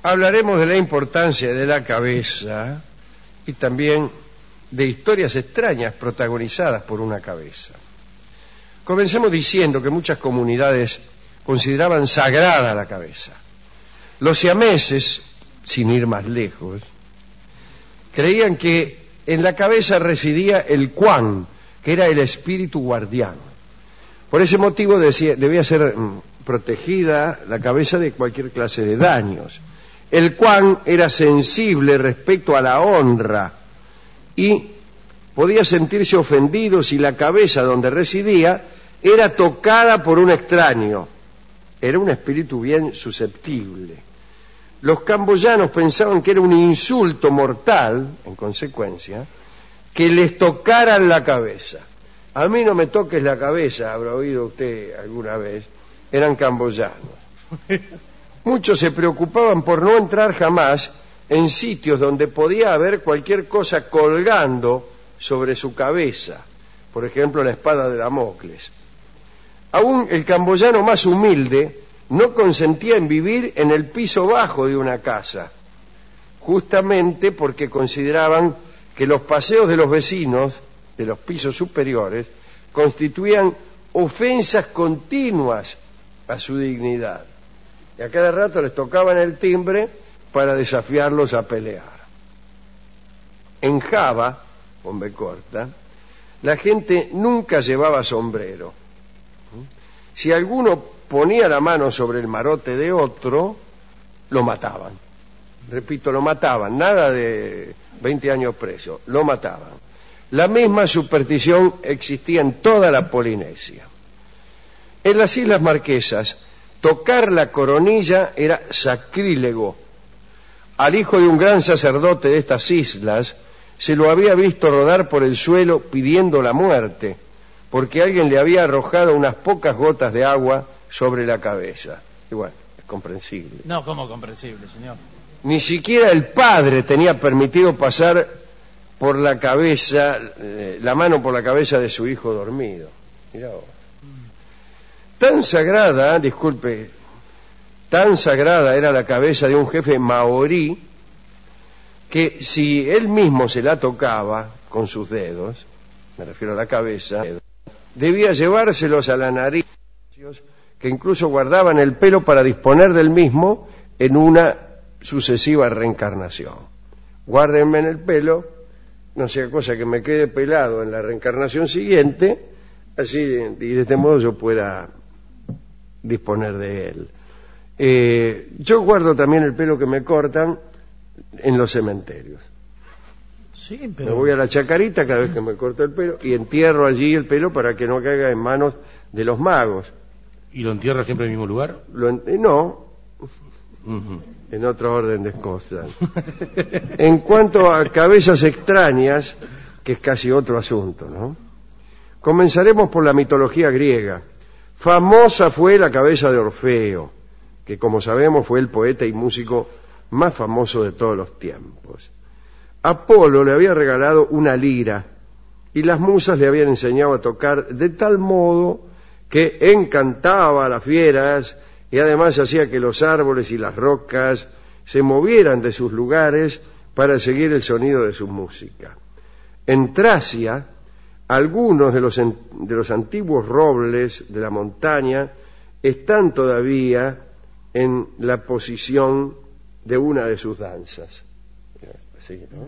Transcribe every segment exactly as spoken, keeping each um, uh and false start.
hablaremos de la importancia de la cabeza y también de historias extrañas protagonizadas por una cabeza. Comencemos diciendo que muchas comunidades consideraban sagrada la cabeza. Los siameses, sin ir más lejos, creían que en la cabeza residía el Quan, que era el espíritu guardián. Por ese motivo decía, debía ser mm, protegida la cabeza de cualquier clase de daños. El Quan era sensible respecto a la honra y podía sentirse ofendido si la cabeza donde residía era tocada por un extraño. Era un espíritu bien susceptible. Los camboyanos pensaban que era un insulto mortal, en consecuencia, que les tocaran la cabeza. A mí no me toques la cabeza, habrá oído usted alguna vez, eran camboyanos. Muchos se preocupaban por no entrar jamás en sitios donde podía haber cualquier cosa colgando sobre su cabeza, por ejemplo la espada de Damocles. Aún el camboyano más humilde no consentía en vivir en el piso bajo de una casa, justamente porque consideraban que los paseos de los vecinos, de los pisos superiores, constituían ofensas continuas a su dignidad. Y a cada rato les tocaban el timbre para desafiarlos a pelear. En Java, con B corta, la gente nunca llevaba sombrero. Si alguno ponía la mano sobre el marote de otro, lo mataban. Repito, lo mataban, nada de veinte años preso, lo mataban. La misma superstición existía en toda la Polinesia. En las Islas Marquesas, tocar la coronilla era sacrílego. Al hijo de un gran sacerdote de estas islas se lo había visto rodar por el suelo pidiendo la muerte, porque alguien le había arrojado unas pocas gotas de agua sobre la cabeza. Y bueno, es comprensible. No, ¿cómo comprensible, señor? Ni siquiera el padre tenía permitido pasar por la cabeza, eh, la mano por la cabeza de su hijo dormido. Mirá vos. Tan sagrada, disculpe, tan sagrada era la cabeza de un jefe maorí que si él mismo se la tocaba con sus dedos, me refiero a la cabeza, debía llevárselos a la nariz, que incluso guardaban el pelo para disponer del mismo en una sucesiva reencarnación. Guárdenme en el pelo, no sea cosa que me quede pelado en la reencarnación siguiente, así y de este modo yo pueda disponer de él. Eh, yo guardo también el pelo que me cortan en los cementerios. Sí, pero... Me voy a la chacarita cada vez que me corto el pelo y entierro allí el pelo para que no caiga en manos de los magos. ¿Y lo entierra siempre en el mismo lugar? Lo en... No, Uh-huh. en otro orden de cosas. En cuanto a cabezas extrañas, que es casi otro asunto, ¿no? Comenzaremos por la mitología griega. Famosa fue la cabeza de Orfeo, que como sabemos fue el poeta y músico más famoso de todos los tiempos. Apolo le había regalado una lira y las musas le habían enseñado a tocar de tal modo que encantaba a las fieras y además hacía que los árboles y las rocas se movieran de sus lugares para seguir el sonido de su música. En Tracia, algunos de los, de los antiguos robles de la montaña están todavía en la posición de una de sus danzas. Así, ¿no?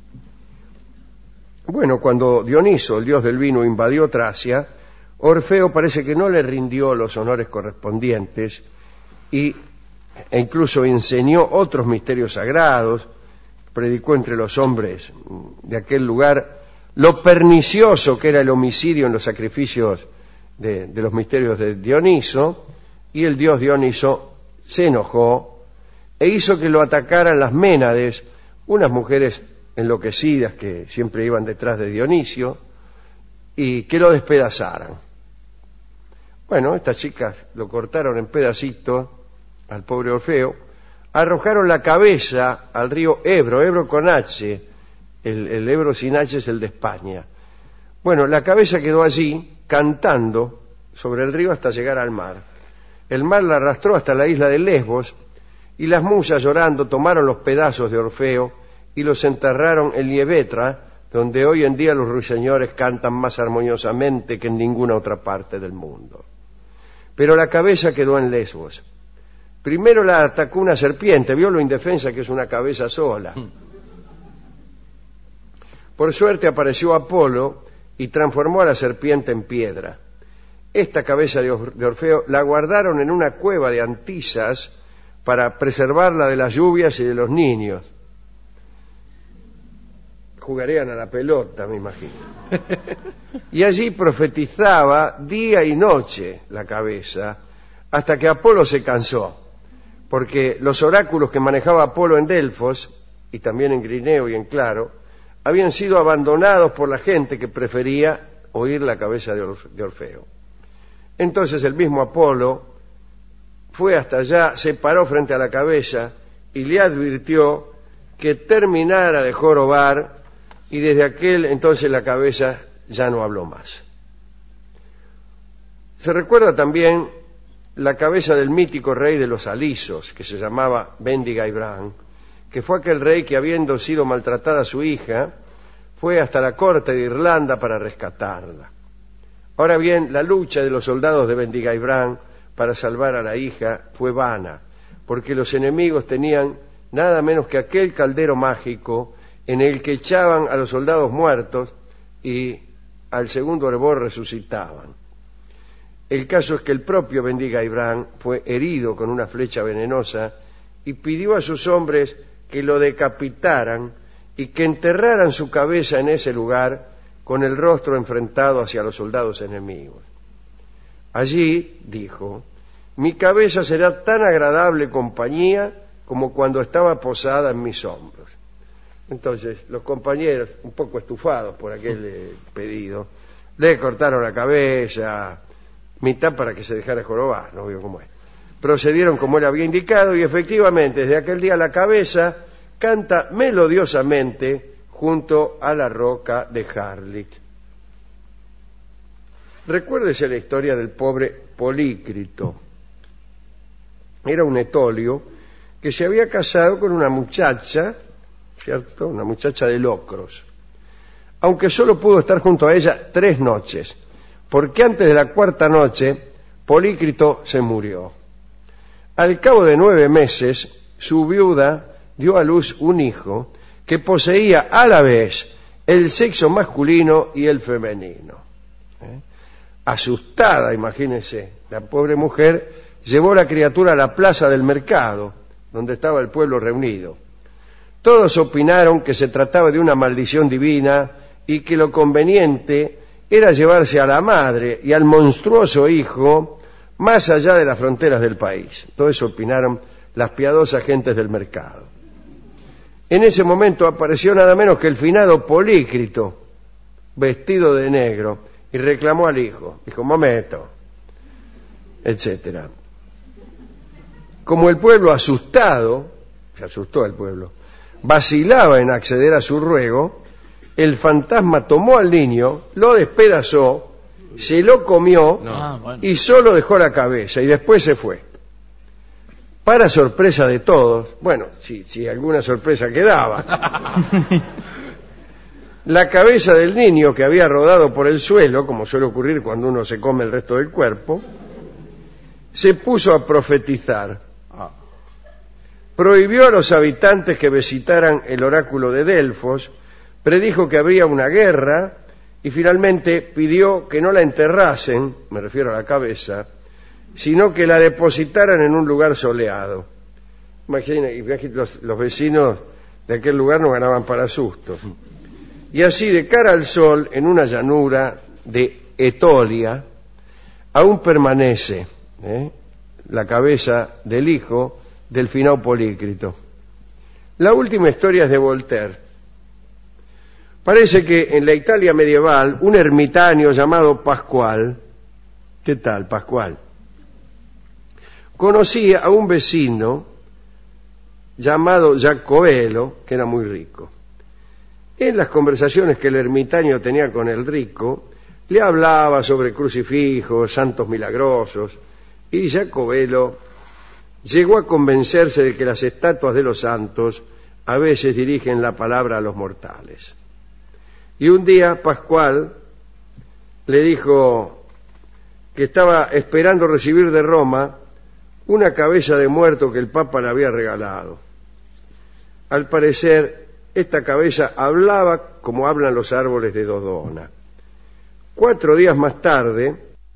Bueno, cuando Dioniso, el dios del vino, invadió Tracia, Orfeo parece que no le rindió los honores correspondientes y, e incluso enseñó otros misterios sagrados, predicó entre los hombres de aquel lugar lo pernicioso que era el homicidio en los sacrificios de, de los misterios de Dioniso, y el dios Dioniso se enojó e hizo que lo atacaran las Ménades, unas mujeres enloquecidas que siempre iban detrás de Dionisio, y que lo despedazaran. Bueno, estas chicas lo cortaron en pedacitos al pobre Orfeo, arrojaron la cabeza al río Ebro, Ebro con H, el, el Ebro sin H es el de España. Bueno, la cabeza quedó allí, cantando sobre el río hasta llegar al mar. El mar la arrastró hasta la isla de Lesbos, y las musas llorando tomaron los pedazos de Orfeo y los enterraron en Liebetra, donde hoy en día los ruiseñores cantan más armoniosamente que en ninguna otra parte del mundo. Pero la cabeza quedó en Lesbos. Primero la atacó una serpiente, vio lo indefensa que es una cabeza sola. Por suerte apareció Apolo y transformó a la serpiente en piedra. Esta cabeza de Orfeo la guardaron en una cueva de Antisas para preservarla de las lluvias y de los niños. Jugarían a la pelota, me imagino. Y allí profetizaba día y noche la cabeza, hasta que Apolo se cansó, porque los oráculos que manejaba Apolo en Delfos, y también en Grineo y en Claro, habían sido abandonados por la gente que prefería oír la cabeza de Orfeo. Entonces el mismo Apolo fue hasta allá, se paró frente a la cabeza y le advirtió que terminara de jorobar, y desde aquel entonces la cabeza ya no habló más. Se recuerda también la cabeza del mítico rey de los alisos, que se llamaba Bendigaibran, que fue aquel rey que, habiendo sido maltratada su hija, fue hasta la corte de Irlanda para rescatarla. Ahora bien, la lucha de los soldados de Bendigaibran para salvar a la hija fue vana, porque los enemigos tenían nada menos que aquel caldero mágico en el que echaban a los soldados muertos y al segundo hervor resucitaban. El caso es que el propio Bendigaibran fue herido con una flecha venenosa y pidió a sus hombres que lo decapitaran y que enterraran su cabeza en ese lugar con el rostro enfrentado hacia los soldados enemigos. Allí, dijo, mi cabeza será tan agradable compañía como cuando estaba posada en mis hombros. Entonces, los compañeros, un poco estufados por aquel eh, pedido, le cortaron la cabeza, mitad para que se dejara jorobar, no veo cómo es. Procedieron como él había indicado y efectivamente, desde aquel día la cabeza canta melodiosamente junto a la roca de Harlech. Recuérdese la historia del pobre Polícrito. Era un etolio que se había casado con una muchacha, ¿cierto? Una muchacha de Locros. Aunque solo pudo estar junto a ella tres noches, porque antes de la cuarta noche, Polícrito se murió. Al cabo de nueve meses, su viuda dio a luz un hijo que poseía a la vez el sexo masculino y el femenino. ¿Eh? Asustada, imagínense, la pobre mujer llevó la criatura a la plaza del mercado, donde estaba el pueblo reunido. Todos opinaron que se trataba de una maldición divina y que lo conveniente era llevarse a la madre y al monstruoso hijo más allá de las fronteras del país. Todo eso opinaron las piadosas gentes del mercado. En ese momento apareció nada menos que el finado Polícrito, vestido de negro, y reclamó al hijo. Dijo, momento, etcétera. Como el pueblo asustado, se asustó el pueblo, vacilaba en acceder a su ruego, el fantasma tomó al niño, lo despedazó, se lo comió no. ah, bueno. y solo dejó la cabeza y después se fue. Para sorpresa de todos, bueno, si, si alguna sorpresa quedaba, la cabeza del niño que había rodado por el suelo, como suele ocurrir cuando uno se come el resto del cuerpo, se puso a profetizar. Prohibió a los habitantes que visitaran el oráculo de Delfos, predijo que habría una guerra y finalmente pidió que no la enterrasen, me refiero a la cabeza, sino que la depositaran en un lugar soleado. Imaginen, los, los vecinos de aquel lugar no ganaban para sustos. Y así, de cara al sol, en una llanura de Etolia, aún permanece ¿eh? la cabeza del hijo del finado Polícrito. La última historia es de Voltaire. Parece que en la Italia medieval, un ermitaño llamado Pascual, ¿qué tal, Pascual? Conocía a un vecino llamado Jacobelo, que era muy rico. En las conversaciones que el ermitaño tenía con el rico, le hablaba sobre crucifijos, santos milagrosos, y Jacobelo llegó a convencerse de que las estatuas de los santos a veces dirigen la palabra a los mortales. Y un día Pascual le dijo que estaba esperando recibir de Roma una cabeza de muerto que el Papa le había regalado. Al parecer, esta cabeza hablaba como hablan los árboles de Dodona. Cuatro días más tarde,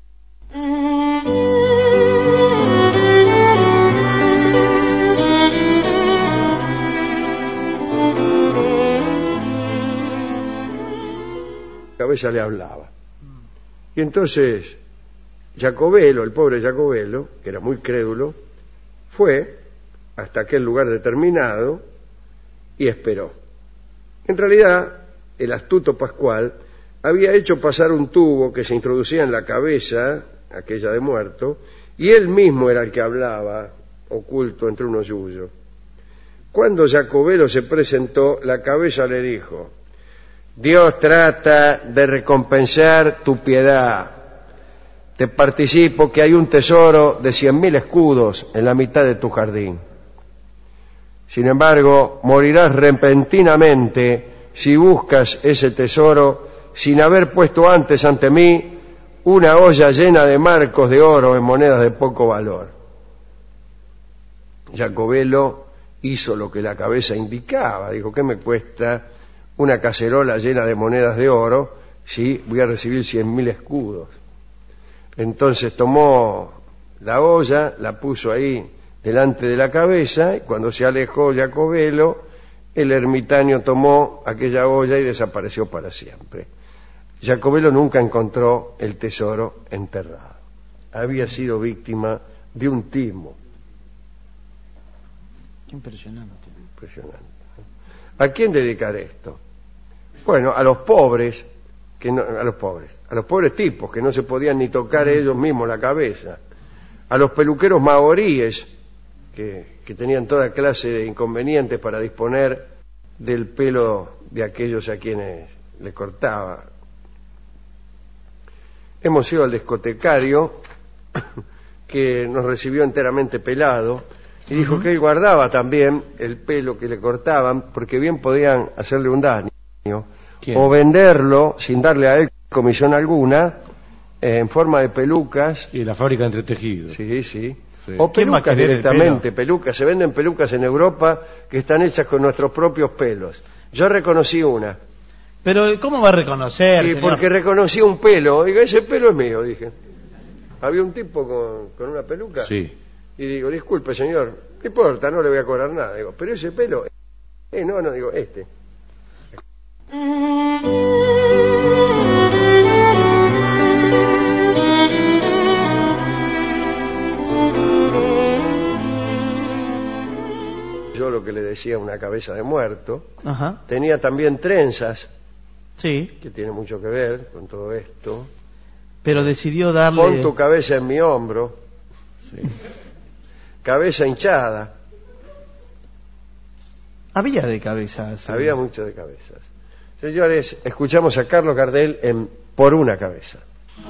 la cabeza le hablaba. Y entonces Jacobelo, el pobre Jacobelo, que era muy crédulo, fue hasta aquel lugar determinado y esperó. En realidad, el astuto Pascual había hecho pasar un tubo que se introducía en la cabeza, aquella de muerto, y él mismo era el que hablaba, oculto entre unos yuyos. Cuando Jacobelo se presentó, la cabeza le dijo: Dios trata de recompensar tu piedad. Te participo que hay un tesoro de cien mil escudos en la mitad de tu jardín. Sin embargo, morirás repentinamente si buscas ese tesoro sin haber puesto antes ante mí una olla llena de marcos de oro en monedas de poco valor. Jacobelo hizo lo que la cabeza indicaba. Dijo: ¿qué me cuesta una cacerola llena de monedas de oro si voy a recibir cien mil escudos? Entonces tomó la olla, la puso ahí delante de la cabeza, y cuando se alejó Jacobelo, el ermitaño tomó aquella olla y desapareció para siempre. Jacobelo nunca encontró el tesoro enterrado. Había sido víctima de un timo. Qué impresionante. Impresionante. ¿A quién dedicar esto? Bueno, a los pobres, que no, a los pobres, a los pobres tipos que no se podían ni tocar ellos mismos la cabeza, a los peluqueros maoríes que, que tenían toda clase de inconvenientes para disponer del pelo de aquellos a quienes le cortaba. Hemos ido al discotecario que nos recibió enteramente pelado y dijo uh-huh. que él guardaba también el pelo que le cortaban porque bien podían hacerle un daño. ¿Quién? O venderlo sin darle a él comisión alguna eh, en forma de pelucas. Y la fábrica de entretejidos. Sí, sí. sí. O pelucas directamente, pelucas. Se venden pelucas en Europa que están hechas con nuestros propios pelos. Yo reconocí una. Pero ¿cómo va a reconocer, Y señor? porque reconocí un pelo. Digo, ese pelo es mío, dije. Había un tipo con, con una peluca. Sí. Y digo, disculpe, señor, no importa, no le voy a cobrar nada. Digo, pero ese pelo... Eh, no, no, digo, este. Yo lo que le decía una cabeza de muerto. Ajá. Tenía también trenzas. Sí. Que tiene mucho que ver con todo esto. Pero decidió darle... Pon tu cabeza en mi hombro. Sí. Cabeza hinchada. Había de cabezas. Había mucho de cabezas. Señores, escuchamos a Carlos Gardel en Por una cabeza.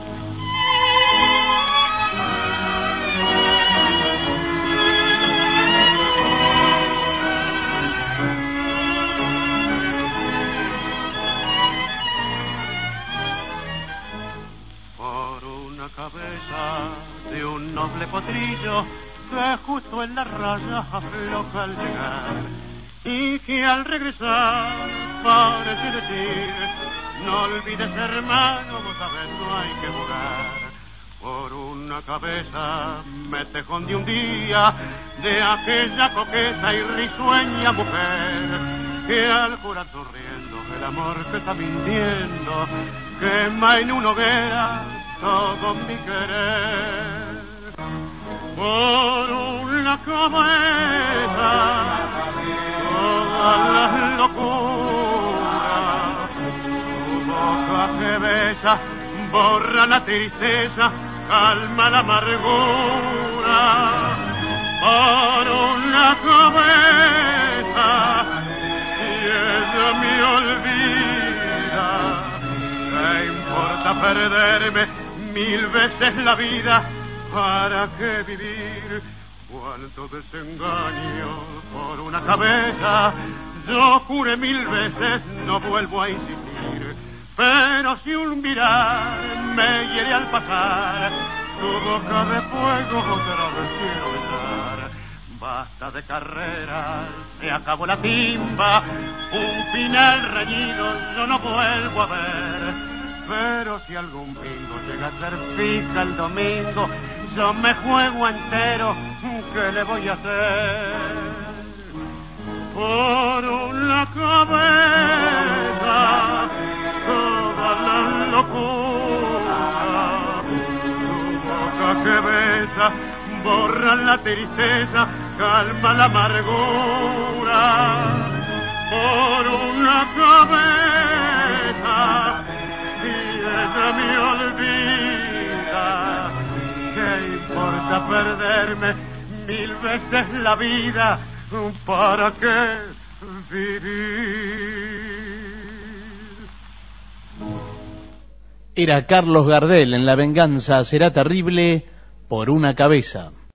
Por una cabeza de un noble potrillo que justo en la raya afloja al llegar y que al regresar parece decir: no olvides, hermano, vos sabés, no hay que jugar. Por una cabeza me tejón de un día de aquella coqueta y risueña mujer que al jurar sonriendo el amor que está mintiendo quema en una hoguera todo mi querer. Por una cabeza todas las locuras, tu boca que besa borra la tristeza, calma la amargura. Por una cabeza, si ella me olvida, ¿qué importa perderme mil veces la vida? ¿Para qué vivir? cuánto desengaño por una cabeza. Yo juré mil veces, no vuelvo a insistir, pero si un mirar me hiere al pasar, tu boca de fuego otra vez quiero besar. Basta de carreras, se acabó la timba, un final reñido yo no vuelvo a ver. Pero si algún bingo llega a ser fija el domingo, yo me juego entero, ¿qué le voy a hacer? Por una cabeza, toda la locura, tu boca que besa, borra la tristeza, calma la amargura. Por una cabeza, y ella me olvida, ¿qué importa perderme mil veces la vida? ¿Para qué vivir? Era Carlos Gardel en La venganza será terrible por una cabeza.